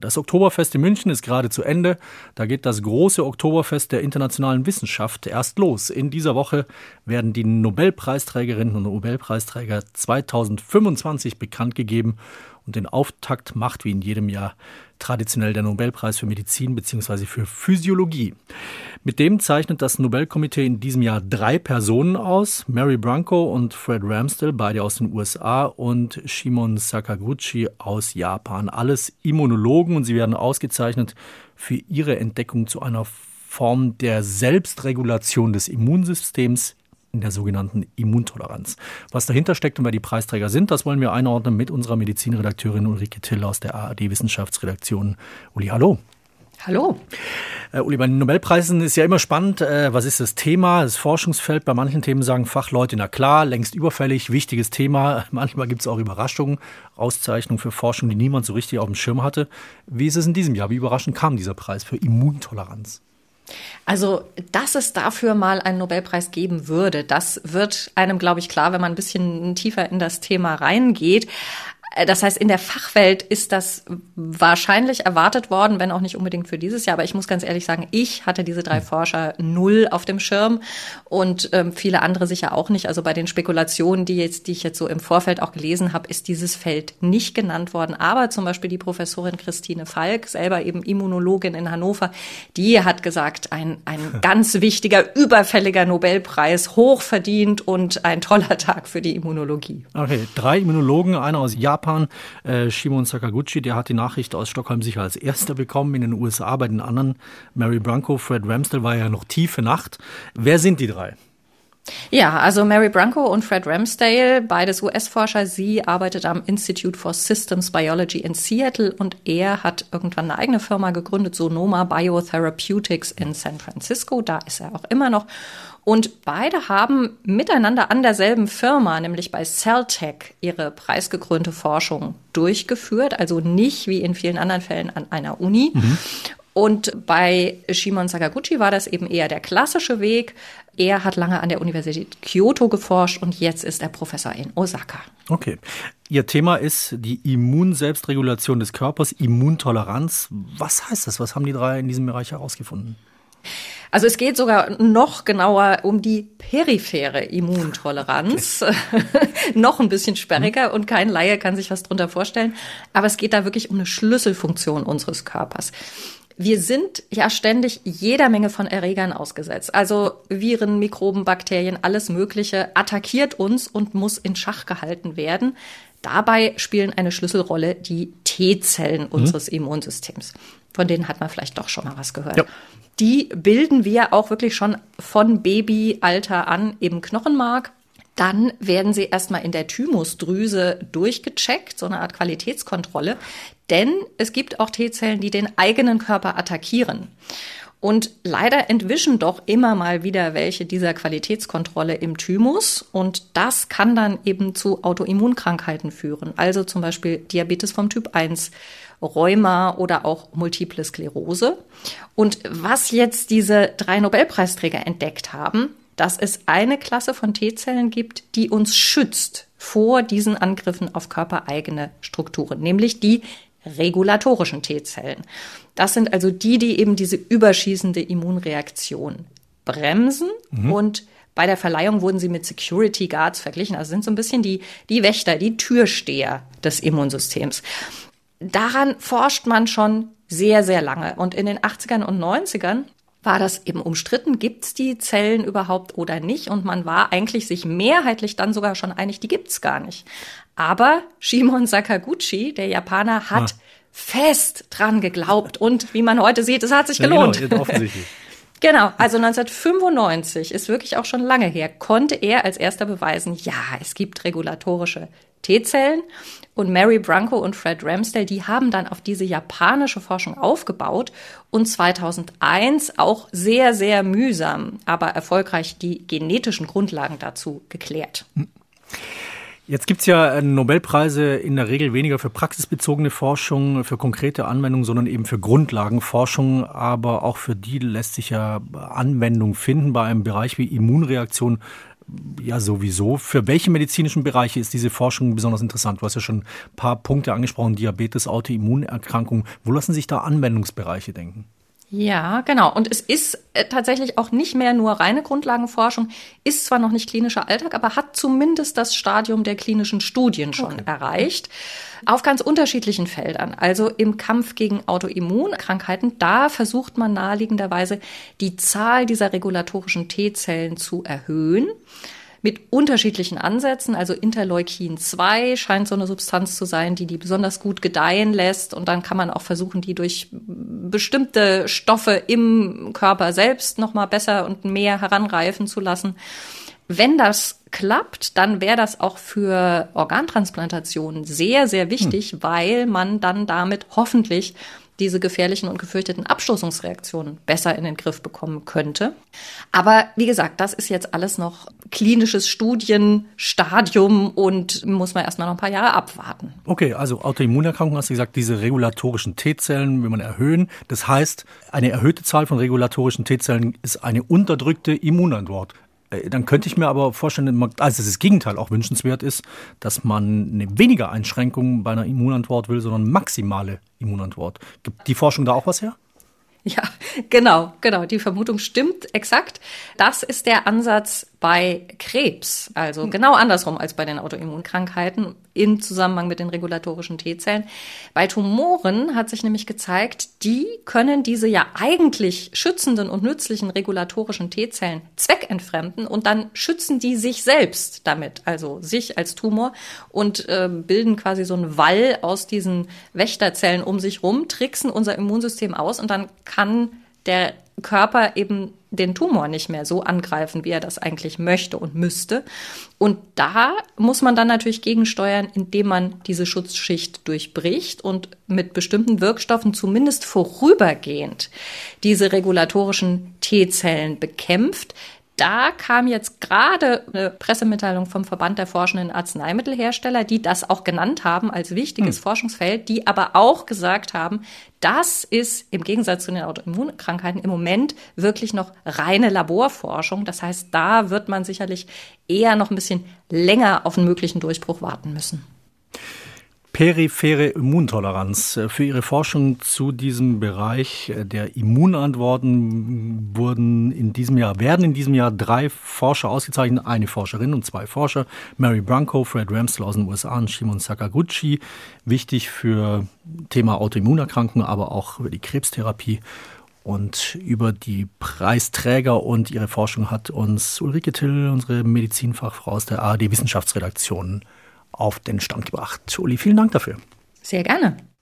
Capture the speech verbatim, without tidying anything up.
Das Oktoberfest in München ist gerade zu Ende. Da geht das große Oktoberfest der internationalen Wissenschaft erst los. In dieser Woche werden die Nobelpreisträgerinnen und Nobelpreisträger zweitausendfünfundzwanzig bekannt gegeben. Und den Auftakt macht wie in jedem Jahr traditionell der Nobelpreis für Medizin bzw. für Physiologie. Mit dem zeichnet das Nobelkomitee in diesem Jahr drei Personen aus. Mary Branco und Fred Ramsdell, beide aus den U S A, und Shimon Sakaguchi aus Japan. Alles Immunologen, und sie werden ausgezeichnet für ihre Entdeckung zu einer Form der Selbstregulation des Immunsystems in der sogenannten Immuntoleranz. Was dahinter steckt und wer die Preisträger sind, das wollen wir einordnen mit unserer Medizinredakteurin Ulrike Till aus der A R D-Wissenschaftsredaktion. Uli, hallo. Hallo. Äh, Uli, bei den Nobelpreisen ist ja immer spannend, äh, was ist das Thema, das Forschungsfeld. Bei manchen Themen sagen Fachleute, na klar, längst überfällig, wichtiges Thema. Manchmal gibt es auch Überraschungen, Auszeichnungen für Forschung, die niemand so richtig auf dem Schirm hatte. Wie ist es in diesem Jahr? Wie überraschend kam dieser Preis für Immuntoleranz? Also, dass es dafür mal einen Nobelpreis geben würde, das wird einem, glaube ich, klar, wenn man ein bisschen tiefer in das Thema reingeht. Das heißt, in der Fachwelt ist das wahrscheinlich erwartet worden, wenn auch nicht unbedingt für dieses Jahr. Aber ich muss ganz ehrlich sagen, ich hatte diese drei Forscher null auf dem Schirm und ähm, viele andere sicher auch nicht. Also bei den Spekulationen, die jetzt, die ich jetzt so im Vorfeld auch gelesen habe, ist dieses Feld nicht genannt worden. Aber zum Beispiel die Professorin Christine Falk, selber eben Immunologin in Hannover, die hat gesagt, ein, ein ganz wichtiger, überfälliger Nobelpreis, hochverdient und ein toller Tag für die Immunologie. Okay, drei Immunologen, einer aus Japan. Japan. Äh, Shimon Sakaguchi, der hat die Nachricht aus Stockholm sicher als erster bekommen. In den U S A bei den anderen, Mary Branco, Fred Ramsdell, war ja noch tiefe Nacht. Wer sind die drei? Ja, also Mary Branco und Fred Ramsdell, beides U S-Forscher. Sie arbeitet am Institute for Systems Biology in Seattle und er hat irgendwann eine eigene Firma gegründet, Sonoma Biotherapeutics in San Francisco. Da ist er auch immer noch. Und beide haben miteinander an derselben Firma, nämlich bei Celltech, ihre preisgekrönte Forschung durchgeführt. Also nicht wie in vielen anderen Fällen an einer Uni. Mhm. Und bei Shimon Sakaguchi war das eben eher der klassische Weg. Er hat lange an der Universität Kyoto geforscht und jetzt ist er Professor in Osaka. Okay. Ihr Thema ist die Immunselbstregulation des Körpers, Immuntoleranz. Was heißt das? Was haben die drei in diesem Bereich herausgefunden? Also es geht sogar noch genauer um die periphere Immuntoleranz. Okay. Noch ein bisschen sperriger mhm. und kein Laie kann sich was drunter vorstellen. Aber es geht da wirklich um eine Schlüsselfunktion unseres Körpers. Wir sind ja ständig jeder Menge von Erregern ausgesetzt. Also Viren, Mikroben, Bakterien, alles Mögliche attackiert uns und muss in Schach gehalten werden. Dabei spielen eine Schlüsselrolle die T-Zellen unseres mhm. Immunsystems. Von denen hat man vielleicht doch schon mal was gehört. Ja. Die bilden wir auch wirklich schon von Babyalter an im Knochenmark. Dann werden sie erstmal in der Thymusdrüse durchgecheckt, so eine Art Qualitätskontrolle. Denn es gibt auch T-Zellen, die den eigenen Körper attackieren. Und leider entwischen doch immer mal wieder welche dieser Qualitätskontrolle im Thymus. Und das kann dann eben zu Autoimmunkrankheiten führen. Also zum Beispiel Diabetes vom Typ eins, Rheuma oder auch Multiple Sklerose. Und was jetzt diese drei Nobelpreisträger entdeckt haben, dass es eine Klasse von T-Zellen gibt, die uns schützt vor diesen Angriffen auf körpereigene Strukturen, nämlich die regulatorischen T-Zellen. Das sind also die, die eben diese überschießende Immunreaktion bremsen mhm. und bei der Verleihung wurden sie mit Security Guards verglichen, also sind so ein bisschen die, die Wächter, die Türsteher des Immunsystems. Daran forscht man schon sehr, sehr lange. Und in den achtzigern und neunzigern war das eben umstritten, gibt es die Zellen überhaupt oder nicht? Und man war eigentlich sich mehrheitlich dann sogar schon einig, die gibt es gar nicht. Aber Shimon Sakaguchi, der Japaner, hat ah. fest dran geglaubt. Und wie man heute sieht, es hat sich gelohnt. Ja, genau, offensichtlich. Genau, also neunzehnhundertfünfundneunzig, ist wirklich auch schon lange her, konnte er als erster beweisen, ja, es gibt regulatorische T-Zellen. Und Mary Branco und Fred Ramsdell, die haben dann auf diese japanische Forschung aufgebaut und zweitausendeins auch sehr, sehr mühsam, aber erfolgreich die genetischen Grundlagen dazu geklärt. Jetzt gibt es ja Nobelpreise in der Regel weniger für praxisbezogene Forschung, für konkrete Anwendungen, sondern eben für Grundlagenforschung. Aber auch für die lässt sich ja Anwendung finden bei einem Bereich wie Immunreaktion. ja sowieso. Für welche medizinischen Bereiche ist diese Forschung besonders interessant? Du hast ja schon ein paar Punkte angesprochen, Diabetes, Autoimmunerkrankungen. Wo lassen sich da Anwendungsbereiche denken? Ja, genau. Und es ist äh, tatsächlich auch nicht mehr nur reine Grundlagenforschung, ist zwar noch nicht klinischer Alltag, aber hat zumindest das Stadium der klinischen Studien schon okay. erreicht. Auf ganz unterschiedlichen Feldern. Also im Kampf gegen Autoimmunkrankheiten, da versucht man naheliegenderweise, die Zahl dieser regulatorischen T-Zellen zu erhöhen. Mit unterschiedlichen Ansätzen, also Interleukin zwei scheint so eine Substanz zu sein, die die besonders gut gedeihen lässt. Und dann kann man auch versuchen, die durch bestimmte Stoffe im Körper selbst noch mal besser und mehr heranreifen zu lassen. Wenn das klappt, dann wäre das auch für Organtransplantationen sehr, sehr wichtig, hm. weil man dann damit hoffentlich diese gefährlichen und gefürchteten Abstoßungsreaktionen besser in den Griff bekommen könnte. Aber wie gesagt, das ist jetzt alles noch klinisches Studienstadium und muss man erstmal noch ein paar Jahre abwarten. Okay, also Autoimmunerkrankungen, hast du gesagt, diese regulatorischen T-Zellen will man erhöhen. Das heißt, eine erhöhte Zahl von regulatorischen T-Zellen ist eine unterdrückte Immunantwort. Dann könnte ich mir aber vorstellen, also das Gegenteil auch wünschenswert ist, dass man eine weniger Einschränkung bei einer Immunantwort will, sondern maximale Immunantwort. Gibt die Forschung da auch was her? Ja, genau, genau. Die Vermutung stimmt exakt. Das ist der Ansatz bei Krebs, also genau andersrum als bei den Autoimmunkrankheiten im Zusammenhang mit den regulatorischen T-Zellen. Bei Tumoren hat sich nämlich gezeigt, die können diese ja eigentlich schützenden und nützlichen regulatorischen T-Zellen zweckentfremden und dann schützen die sich selbst damit, also sich als Tumor und äh, bilden quasi so einen Wall aus diesen Wächterzellen um sich rum, tricksen unser Immunsystem aus und dann kann der Körper eben den Tumor nicht mehr so angreifen, wie er das eigentlich möchte und müsste. Und da muss man dann natürlich gegensteuern, indem man diese Schutzschicht durchbricht und mit bestimmten Wirkstoffen zumindest vorübergehend diese regulatorischen T-Zellen bekämpft. Da kam jetzt gerade eine Pressemitteilung vom Verband der forschenden Arzneimittelhersteller, die das auch genannt haben als wichtiges hm. Forschungsfeld, die aber auch gesagt haben, das ist im Gegensatz zu den Autoimmunkrankheiten im Moment wirklich noch reine Laborforschung. Das heißt, da wird man sicherlich eher noch ein bisschen länger auf einen möglichen Durchbruch warten müssen. Periphere Immuntoleranz. Für Ihre Forschung zu diesem Bereich der Immunantworten wurden in diesem Jahr, werden in diesem Jahr drei Forscher ausgezeichnet, eine Forscherin und zwei Forscher. Mary Branco, Fred Ramsell aus den U S A und Shimon Sakaguchi. Wichtig für Thema Autoimmunerkrankungen, aber auch über die Krebstherapie. Und über die Preisträger und ihre Forschung hat uns Ulrike Till, unsere Medizinfachfrau aus der A R D-Wissenschaftsredaktion, auf den Stand gebracht. Uli, vielen Dank dafür. Sehr gerne.